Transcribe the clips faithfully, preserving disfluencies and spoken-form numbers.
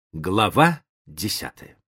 Глава десятая.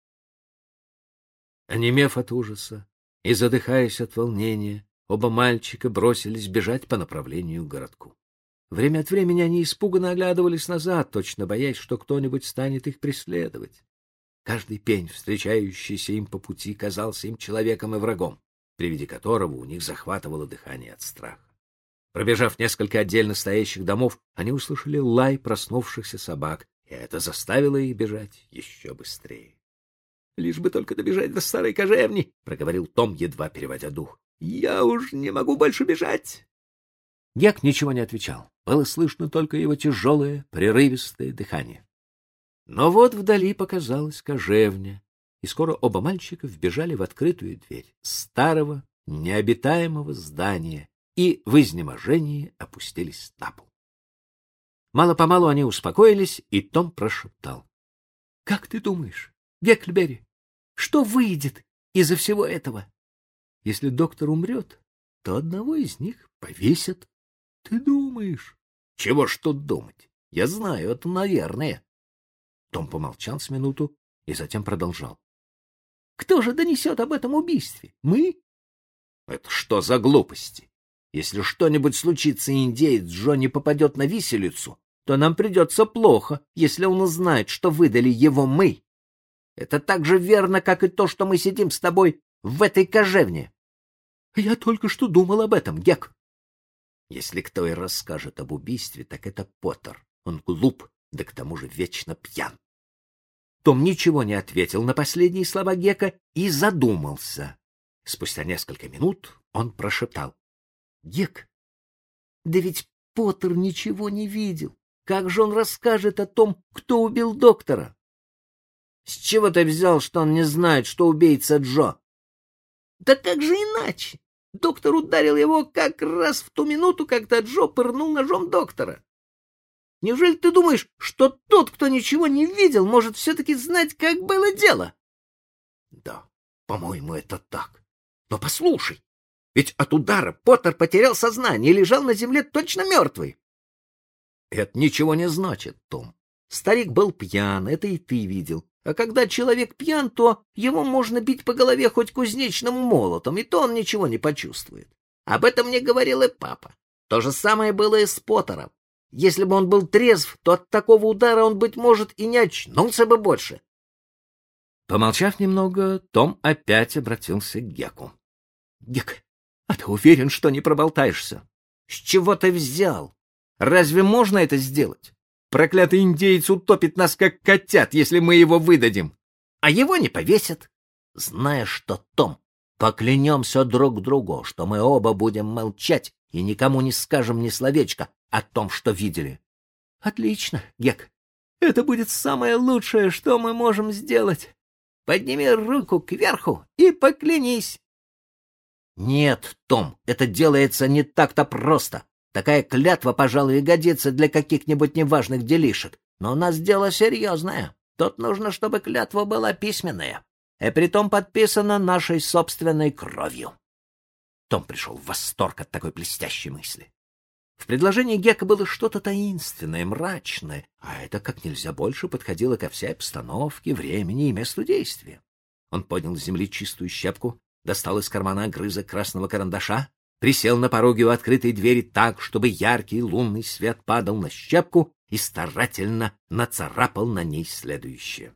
Онемев от ужаса и задыхаясь от волнения, оба мальчика бросились бежать по направлению к городку. Время от времени они испуганно оглядывались назад, точно боясь, что кто-нибудь станет их преследовать. Каждый пень, встречающийся им по пути, казался им человеком и врагом, при виде которого у них захватывало дыхание от страха. Пробежав несколько отдельно стоящих домов, они услышали лай проснувшихся собак, и это заставило их бежать еще быстрее. — Лишь бы только добежать до старой кожевни, — проговорил Том, едва переводя дух. — Я уж не могу больше бежать. Гек ничего не отвечал. Было слышно только его тяжелое, прерывистое дыхание. Но вот вдали показалась кожевня, и скоро оба мальчика вбежали в открытую дверь старого, необитаемого здания и в изнеможении опустились на пол. Мало-помалу они успокоились, и Том прошептал: — Как ты думаешь, Гекльберри, что выйдет из-за всего этого? Если доктор умрет, то одного из них повесят. Ты думаешь? — Чего ж тут думать? Я знаю, это наверное. Том помолчал с минуту и затем продолжал: — Кто же донесет об этом убийстве? Мы? — Это что за глупости? Если что-нибудь случится, и индеец Джо не попадет на виселицу, то нам придется плохо, если он узнает, что выдали его мы. Это так же верно, как и то, что мы сидим с тобой в этой кожевне. Я только что думал об этом, Гек. Если кто и расскажет об убийстве, так это Поттер. Он глуп, да к тому же вечно пьян. Том ничего не ответил на последние слова Гека и задумался. Спустя несколько минут он прошептал: — Гек, да ведь Поттер ничего не видел. Как же он расскажет о том, кто убил доктора? — С чего ты взял, что он не знает, что убийца Джо? — Да как же иначе? Доктор ударил его как раз в ту минуту, когда Джо пырнул ножом доктора. Неужели ты думаешь, что тот, кто ничего не видел, может все-таки знать, как было дело? — Да, по-моему, это так. Но послушай, ведь от удара Поттер потерял сознание и лежал на земле точно мертвый. Это ничего не значит, Том. Старик был пьян, это и ты видел. А когда человек пьян, то его можно бить по голове хоть кузнечным молотом, и то он ничего не почувствует. Об этом мне говорил и папа. То же самое было и с Поттером. Если бы он был трезв, то от такого удара он, быть может, и не очнулся бы больше. Помолчав немного, Том опять обратился к Геку. — Гек, а ты уверен, что не проболтаешься? — С чего ты взял? Разве можно это сделать? Проклятый индеец утопит нас, как котят, если мы его выдадим. А его не повесят. Зная, что, Том, поклянемся друг другу, что мы оба будем молчать и никому не скажем ни словечка о том, что видели. — Отлично, Гек. Это будет самое лучшее, что мы можем сделать. Подними руку кверху и поклянись. — Нет, Том, это делается не так-то просто. Такая клятва, пожалуй, годится для каких-нибудь неважных делишек. Но у нас дело серьезное. Тут нужно, чтобы клятва была письменная, и притом подписана нашей собственной кровью. Том пришел в восторг от такой блестящей мысли. В предложении Гека было что-то таинственное, мрачное, а это как нельзя больше подходило ко всей обстановке, времени и месту действия. Он поднял с земли чистую щепку, достал из кармана огрызок красного карандаша, присел на пороге у открытой двери так, чтобы яркий лунный свет падал на щепку, и старательно нацарапал на ней следующее.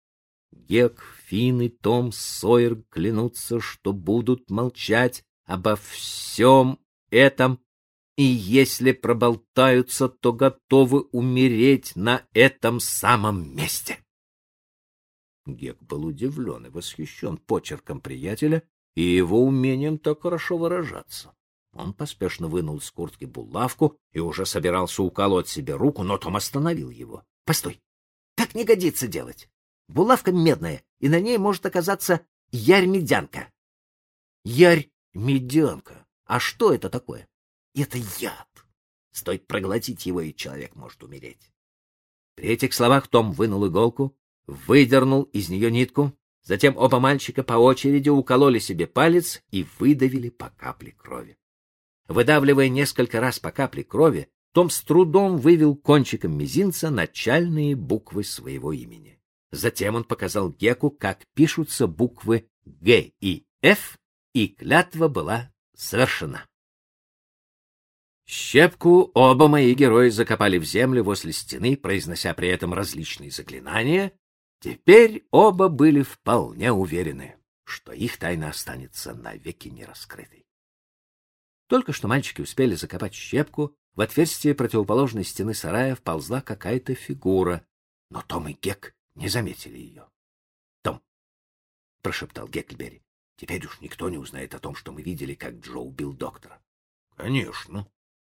Гек, Финн и Том Сойер клянутся, что будут молчать обо всем этом, и если проболтаются, то готовы умереть на этом самом месте. Гек был удивлен и восхищен почерком приятеля и его умением так хорошо выражаться. Он поспешно вынул из куртки булавку и уже собирался уколоть себе руку, но Том остановил его. — Постой, так не годится делать. Булавка медная, и на ней может оказаться ярь-медянка. — Ярь-медянка? А что это такое? — Это яд. Стоит проглотить его, и человек может умереть. При этих словах Том вынул иголку, выдернул из нее нитку. Затем оба мальчика по очереди укололи себе палец и выдавили по капле крови. Выдавливая несколько раз по капле крови, Том с трудом вывел кончиком мизинца начальные буквы своего имени. Затем он показал Геку, как пишутся буквы Г и Ф, и клятва была совершена. Щепку оба мои герои закопали в землю возле стены, произнося при этом различные заклинания. Теперь оба были вполне уверены, что их тайна останется навеки нераскрытой. Только что мальчики успели закопать Щепку, в отверстие противоположной стены сарая вползла какая-то фигура, но Том и Гек не заметили ее. — Том, — прошептал Гекльберри, — теперь уж никто не узнает о том, что мы видели, как Джо убил доктора. — Конечно.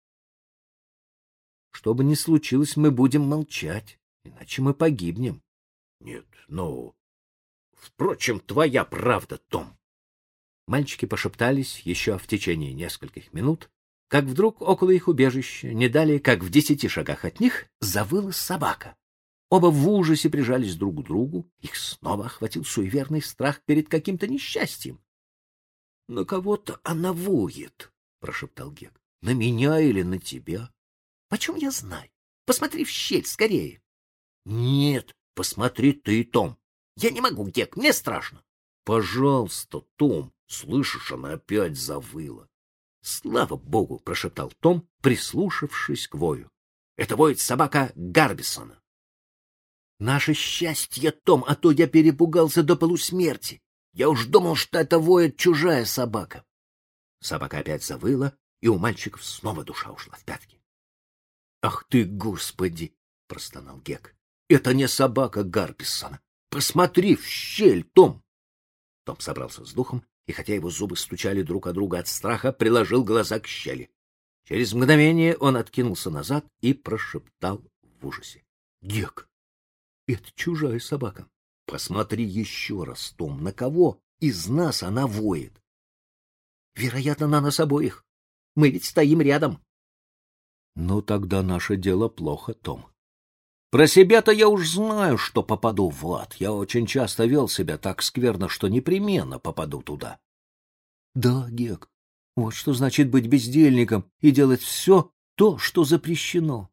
— Что бы ни случилось, мы будем молчать, иначе мы погибнем. — Нет, ну... Впрочем, твоя правда, Том. Мальчики пошептались еще в течение нескольких минут, как вдруг около их убежища, не далее как в десяти шагах от них, завыла собака. Оба в ужасе прижались друг к другу, их снова охватил суеверный страх перед каким-то несчастьем. — На кого-то она воет, — прошептал Гек. — На меня или на тебя? — Почем я знаю? Посмотри в щель скорее. — Нет, посмотри ты, Том. — Я не могу, Гек, мне страшно. — Пожалуйста, Том, слышишь, она опять завыла. — Слава богу, — прошептал Том, прислушавшись к вою. — Это воет собака Гарбисона. — Наше счастье, Том, а то я перепугался до полусмерти. Я уж думал, что это воет чужая собака. Собака опять завыла, и у мальчиков снова душа ушла в пятки. — Ах ты, Господи! — простонал Гек. — Это не собака Гарбисона. Посмотри в щель, Том! Том собрался с духом, и хотя его зубы стучали друг о друга от страха, приложил глаза к щели. Через мгновение он откинулся назад и прошептал в ужасе: — Гек, это чужая собака. Посмотри еще раз, Том, на кого из нас она воет. Вероятно, на нас обоих. Мы ведь стоим рядом. Ну, тогда наше дело плохо, Том. Про себя-то я уж знаю, что попаду в ад. Я очень часто вел себя так скверно, что непременно попаду туда. Да, Гек, вот что значит быть бездельником и делать все то, что запрещено.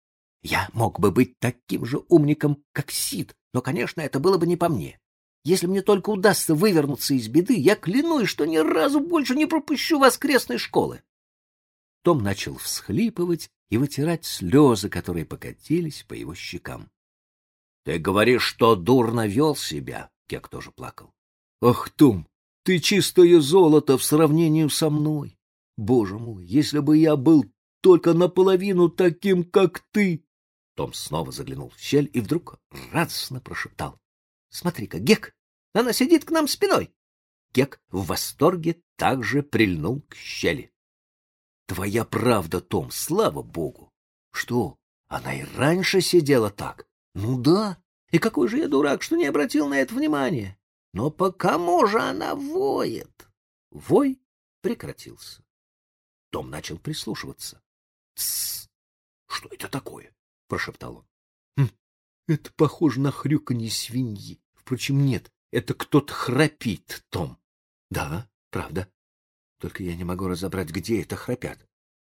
Я мог бы быть таким же умником, как Сид, но, конечно, это было бы не по мне. Если мне только удастся вывернуться из беды, я клянусь, что ни разу больше не пропущу воскресной школы. Том начал всхлипывать и вытирать слезы, которые покатились по его щекам. — Ты говоришь, что дурно вел себя? — Гек тоже плакал. — Ах, Том, ты чистое золото в сравнении со мной. Боже мой, если бы я был только наполовину таким, как ты! Том снова заглянул в щель и вдруг радостно прошептал: — Смотри-ка, Гек, она сидит к нам спиной. Гек в восторге также прильнул к щели. — Твоя правда, Том, слава богу. Что, она и раньше сидела так? Ну да, и какой же я дурак, что не обратил на это внимания. Но по кому же она воет? Вой прекратился. Том начал прислушиваться. — Тссс! Что это такое? — прошептал он. Хм, — Это похоже на хрюканье свиньи. Впрочем, нет, это кто-то храпит, Том. — Да, правда. Только я не могу разобрать, где это храпят.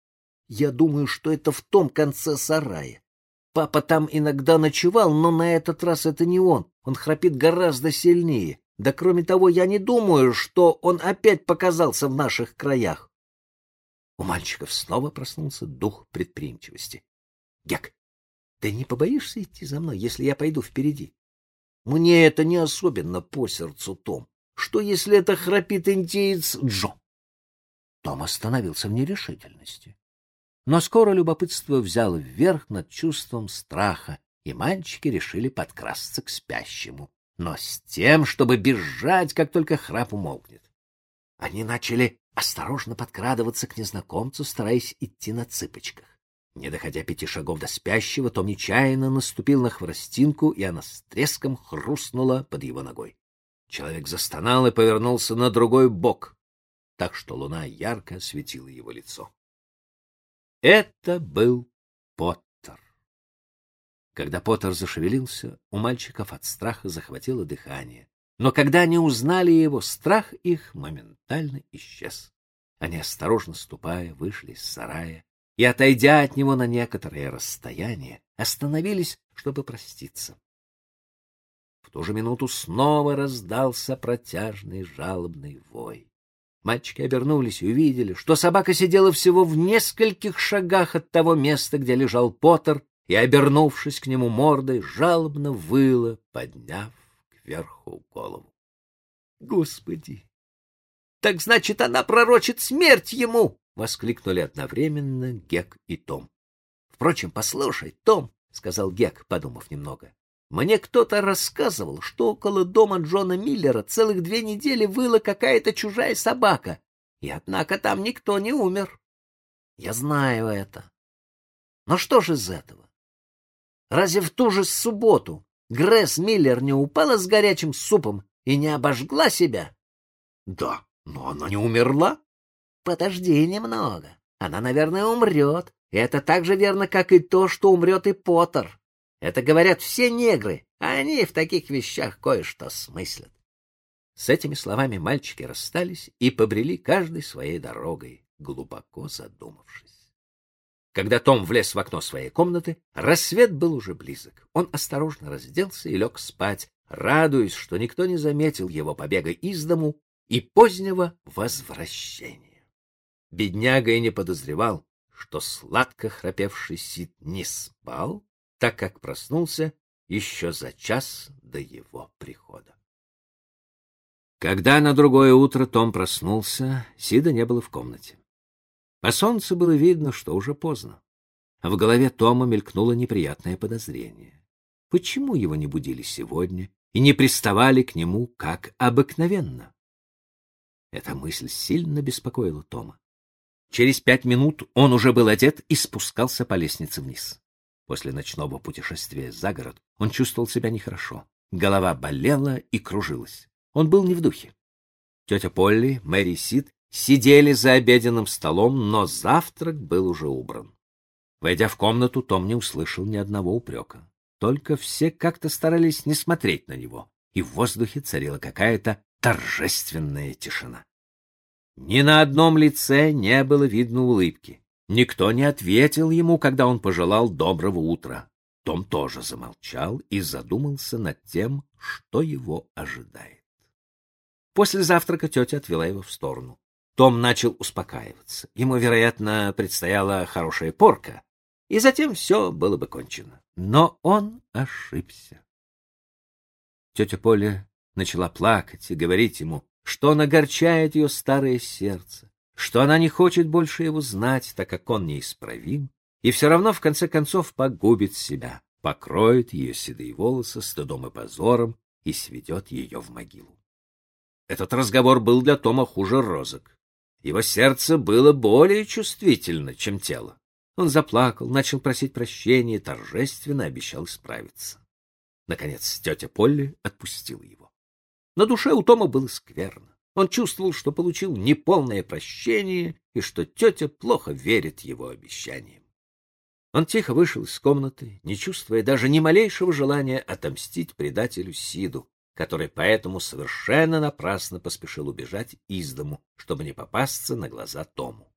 Я думаю, что это в том конце сарая. Папа там иногда ночевал, но на этот раз это не он. Он храпит гораздо сильнее. Да кроме того, я не думаю, что он опять показался в наших краях. У мальчиков снова проснулся дух предприимчивости. — Гек, ты не побоишься идти за мной, если я пойду впереди? — Мне это не особенно по сердцу, Том. Что, если это храпит индеец Джо? Том остановился в нерешительности. Но скоро любопытство взяло вверх над чувством страха, и мальчики решили подкрасться к спящему, но с тем, чтобы бежать, как только храп умолкнет. Они начали осторожно подкрадываться к незнакомцу, стараясь идти на цыпочках. Не доходя пяти шагов до спящего, Том нечаянно наступил на хворостинку, и она с треском хрустнула под его ногой. Человек застонал и повернулся на другой бок, так что луна ярко осветила его лицо. Это был Поттер. Когда Поттер зашевелился, у мальчиков от страха захватило дыхание. Но когда они узнали его, страх их моментально исчез. Они, осторожно ступая, вышли из сарая и, отойдя от него на некоторое расстояние, остановились, чтобы проститься. В ту же минуту снова раздался протяжный жалобный вой. Мальчики обернулись и увидели, что собака сидела всего в нескольких шагах от того места, где лежал Поттер, и, обернувшись к нему мордой, жалобно выла, подняв кверху голову. — Господи! Так значит, она пророчит смерть ему! — воскликнули одновременно Гек и Том. — Впрочем, послушай, Том, — сказал Гек, подумав немного, — мне кто-то рассказывал, что около дома Джона Миллера целых две недели выла какая-то чужая собака, и однако там никто не умер. Я знаю это. Но что же из этого? Разве в ту же субботу Гресс Миллер не упала с горячим супом и не обожгла себя? Да, но она не умерла. Подожди немного. Она, наверное, умрет. И это так же верно, как и то, что умрет и Поттер. Это говорят все негры, а они в таких вещах кое-что смыслят. С этими словами мальчики расстались и побрели каждой своей дорогой, глубоко задумавшись. Когда Том влез в окно своей комнаты, рассвет был уже близок. Он осторожно разделся и лег спать, радуясь, что никто не заметил его побега из дому и позднего возвращения. Бедняга и не подозревал, что сладко храпевший Сид не спал, так как проснулся еще за час до его прихода. Когда на другое утро Том проснулся, Сида не было в комнате. По солнцу было видно, что уже поздно. А в голове Тома мелькнуло неприятное подозрение. Почему его не будили сегодня и не приставали к нему, как обыкновенно? Эта мысль сильно беспокоила Тома. Через пять минут он уже был одет и спускался по лестнице вниз. После ночного путешествия за город он чувствовал себя нехорошо. Голова болела и кружилась. Он был не в духе. Тетя Полли, Мэри и Сид сидели за обеденным столом, но завтрак был уже убран. Войдя в комнату, Том не услышал ни одного упрека. Только все как-то старались не смотреть на него, и в воздухе царила какая-то торжественная тишина. Ни на одном лице не было видно улыбки. Никто не ответил ему, когда он пожелал доброго утра. Том тоже замолчал и задумался над тем, что его ожидает. После завтрака тетя отвела его в сторону. Том начал успокаиваться. Ему, вероятно, предстояла хорошая порка, и затем все было бы кончено. Но он ошибся. Тетя Поля начала плакать и говорить ему, что он огорчает ее старое сердце, что она не хочет больше его знать, так как он неисправим, и все равно в конце концов погубит себя, покроет ее седые волосы стыдом и позором и сведет ее в могилу. Этот разговор был для Тома хуже розок. Его сердце было более чувствительно, чем тело. Он заплакал, начал просить прощения и торжественно обещал исправиться. Наконец тетя Полли отпустила его. На душе у Тома было скверно. Он чувствовал, что получил неполное прощение и что тетя плохо верит его обещаниям. Он тихо вышел из комнаты, не чувствуя даже ни малейшего желания отомстить предателю Сиду, который поэтому совершенно напрасно поспешил убежать из дому, чтобы не попасться на глаза Тому.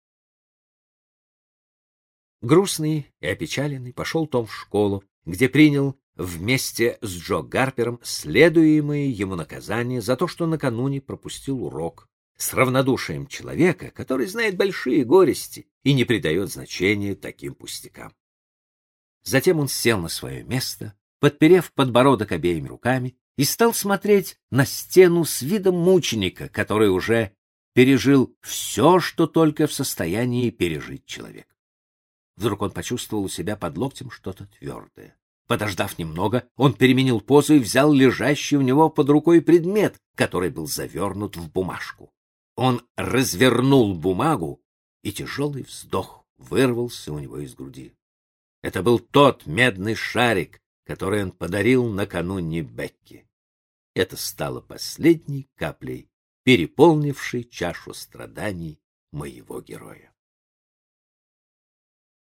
Грустный и опечаленный пошел Том в школу, где принял вместе с Джо Гарпером следуемое ему наказание за то, что накануне пропустил урок, с равнодушием человека, который знает большие горести и не придает значения таким пустякам. Затем он сел на свое место, подперев подбородок обеими руками, и стал смотреть на стену с видом мученика, который уже пережил все, что только в состоянии пережить человек. Вдруг он почувствовал у себя под локтем что-то твердое. Подождав немного, он переменил позу и взял лежащий у него под рукой предмет, который был завернут в бумажку. Он развернул бумагу, и тяжелый вздох вырвался у него из груди. Это был тот медный шарик, который он подарил накануне Бекки. Это стало последней каплей, переполнившей чашу страданий моего героя.